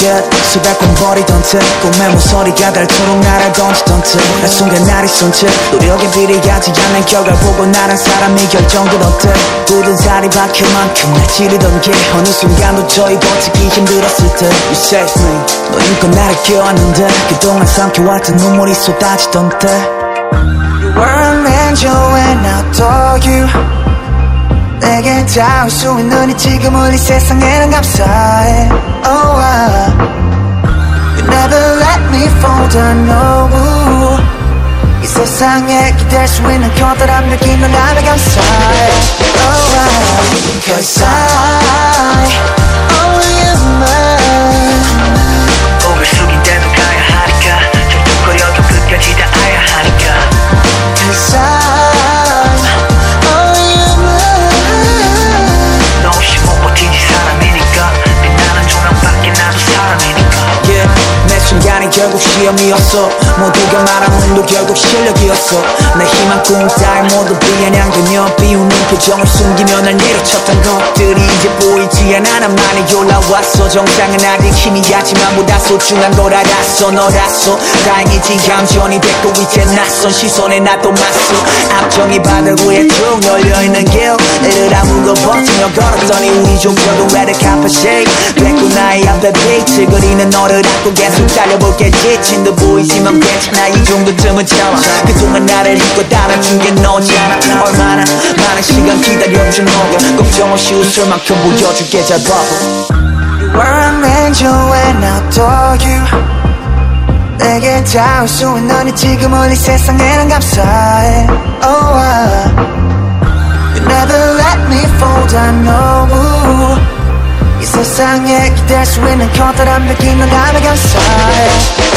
듯 수백 번 버리던 듯 꿈의 모서리가 닳도록 나를 던지던 듯 날 순간 날이 쏜듯 노력에 비례하지 않는 결과 보고 나란 사람이 결정들었 듯 굳은 살이 박힐 만큼 날 찌르던 게 어느 순간 도저히 버티기 힘들었을 듯 You saved me 너 힘껏 나를 껴안는데 그동안 삼켜왔던 눈물이 쏟아지던 듯 You were an angel and I adore you 내게 닿을 수 있는 이 지금을 이 세상에는 감사해 Oh You never let me fall down no 이 세상에 기댈 수 있는 커다란 느낌 넌 나를 감사해 Oh Cause I only am mine 고개 숙인 대로 가야 하니까 툭툭거려도 끝까지 닿아야 하니까 Cause I'm only am mine 너 없이 못 버티지 사람이니까 빛나는 조명밖에 나도 사람이니까 Yeah 매 순간이 결국 시험이었어 모두가 말한 눈도 결국 실력이었어 내 희망 꿈 따위 모두 비아냥대며 비웃는 표정을 숨기며 날 내려쳤던 것들이 이제 보이지 않아 나만이 올라왔어 정상은 아직 희미하지만 보다 소중한 걸 알았어 너라서 다행이지 감전이 됐고 이제 낯선 시선에 나도 맞서 앞정이 바닥 위에 쭉 널려있는 길 이를 아무도 버티며 걸었더니 우리 종교도 레드 카펫 쉐이크 됐고 나의 앞에 비트 그리는 너를 안고 계속 달려볼게 지친 듯 보이지만 괜찮아 이 정도쯤은 참아 그동안 나를 잊고 따라준 게 너잖아 얼마나 많은 시간 기다려준 너가 걱정 없이 웃을 만큼 보여줄게 잘 봐봐 You were an angel and I adore you 내게 닿을 수 있는 이 지금을 이 세상에는 감사해 Oh You never let me fall down no 이 세상에 기댈 수 있는 커다란 느낌 넌 나를 감사해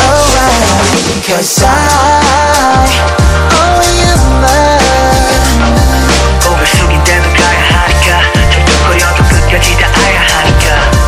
Oh Cause I only am mine 고개 숙인 대로 가야 하니까 툭툭거려도 끝까지 닿아야 하니까